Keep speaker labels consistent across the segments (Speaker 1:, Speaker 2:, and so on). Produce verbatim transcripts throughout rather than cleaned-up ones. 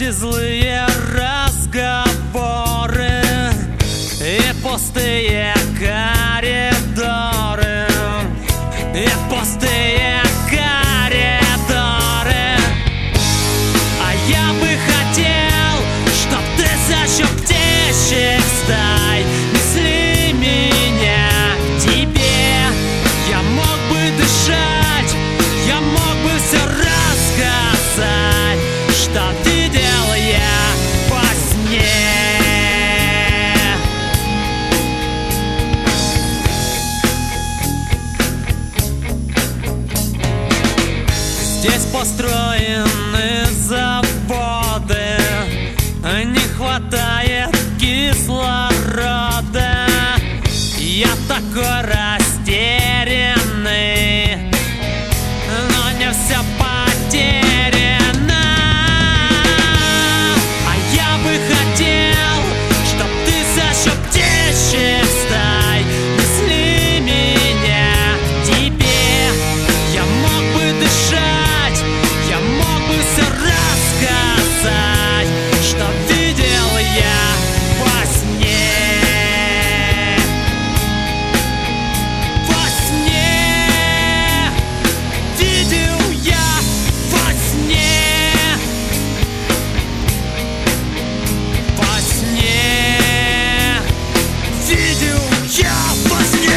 Speaker 1: эти злые разговоры и пустые коридоры, и пустые коридоры. А я бы хотел, чтоб ты за счет птичьих стай несли меня к тебе. Я мог бы дышать, я мог бы все рассказать, что видел я во сне. Здесь построены заводы, не хватает кислорода. Я такой растерянный, но не все потеряно. А я бы хотел, чтоб ты за счет птичьих стай несли меня к тебе. Я мог бы дышать, я мог бы все рассказать, что видел я во сне. Во сне видел я во сне. Во сне видел я во сне.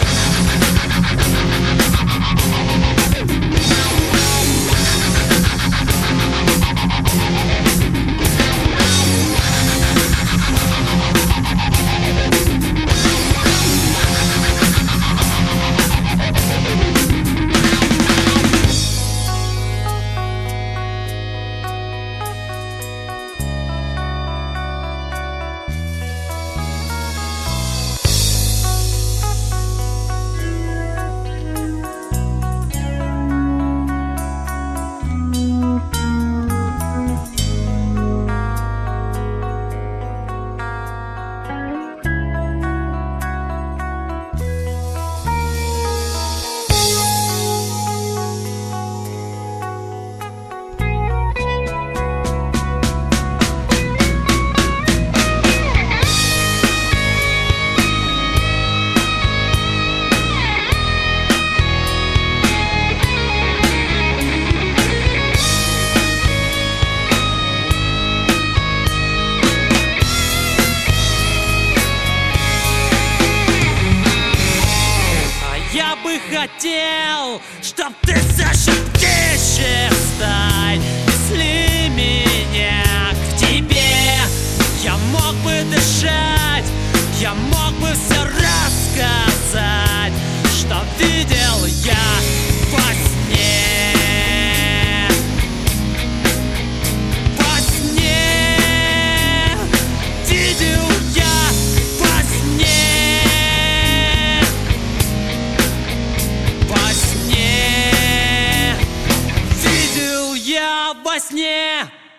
Speaker 1: Я бы хотел, чтоб ты за счет птичьих стай несли меня к тебе. Я мог бы дышать, я мог бы все рассказать, что видел я во сне. Во сне видел я во сне. Во сне видел я во сне.